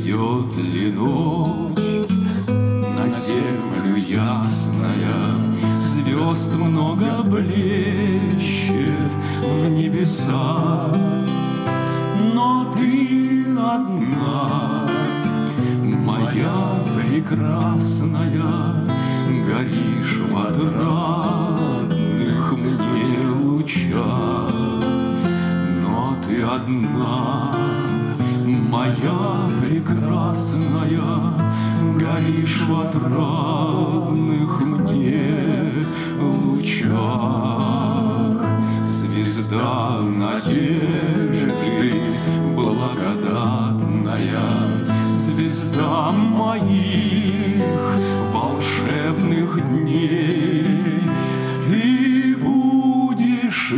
Придет ли ночь на землю ясная, звезд много блещет в небесах, но ты одна, моя прекрасная, горишь в отрадных мне лучах. Но ты одна, моя прекрасная, горишь в отрадных мне лучах. Звезда надежды благодатная, звезда моих волшебных дней. Ты будешь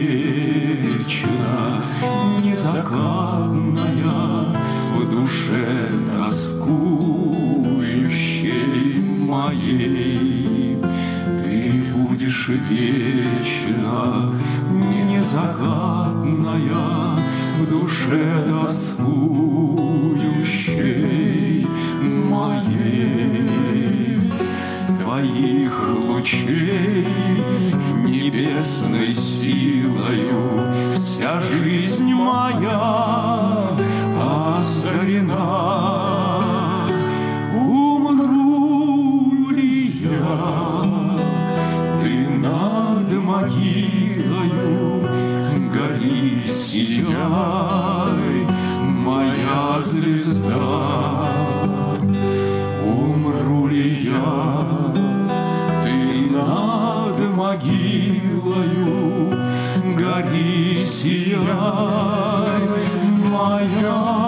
вечно незакатная в душе тоскующей моей. Ты будешь вечно незакатная в душе тоскующей моей. Твоих лучей небесной силою вся жизнь моя озарена. Умру ли я, ты над могилою гори, сияй, моя звезда. Умру ли я, ты над могилою гори, сияй, моя